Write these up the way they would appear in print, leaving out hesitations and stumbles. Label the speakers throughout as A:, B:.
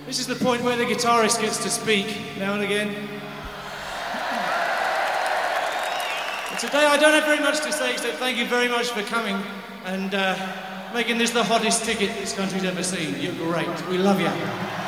A: This is the point where the guitarist gets to speak now and again. And today I don't have very much to say except thank you very much for coming and making this the hottest ticket this country's ever seen. You're great. We love you.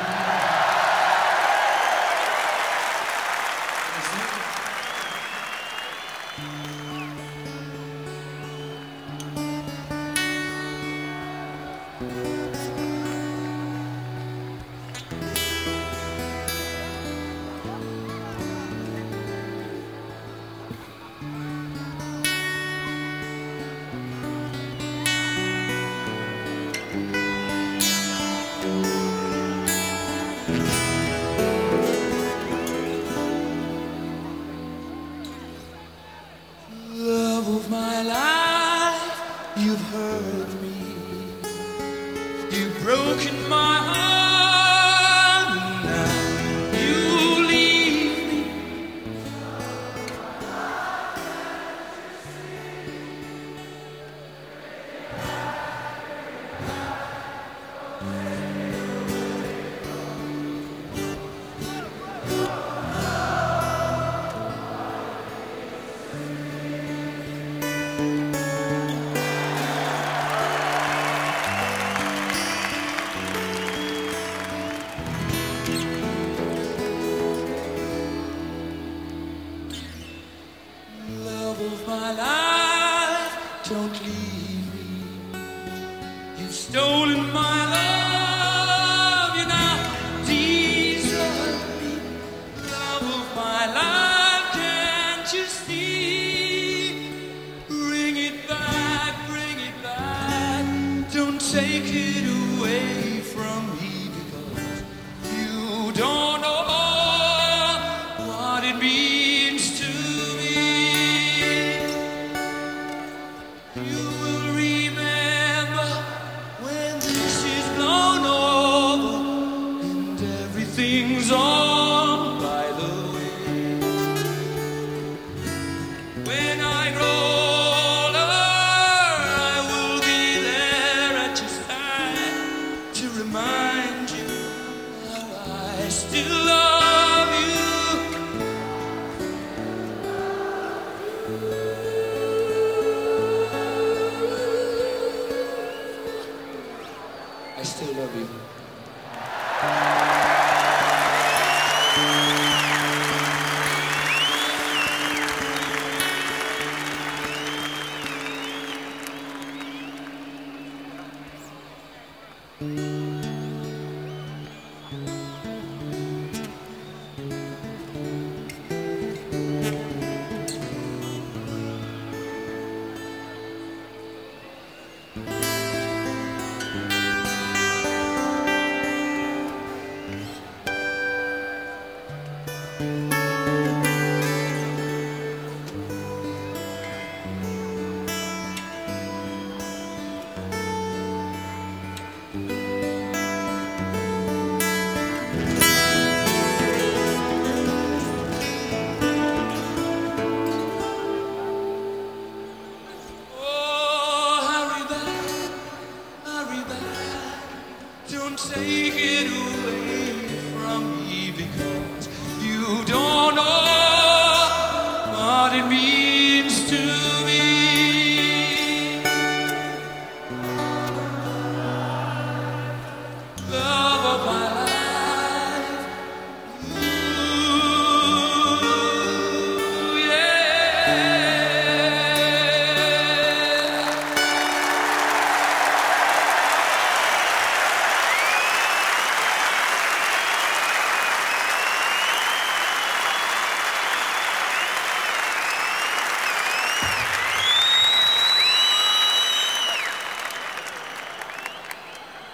B: Love of my life, you've hurt me. You've broken my heart, and now you leave me. Love of my life, don't leave me. You've stolen my love, you now desert me. Love of my life, can't you see? Bring it back, don't take it away from me, because you don't know what it means to me. You will remember when this is blown over and everything's on by the way. When I grow older, I will be there at your side to remind you how I still love you. I still love you. Oh, hurry back, don't take it away from me, because you don't know what it means.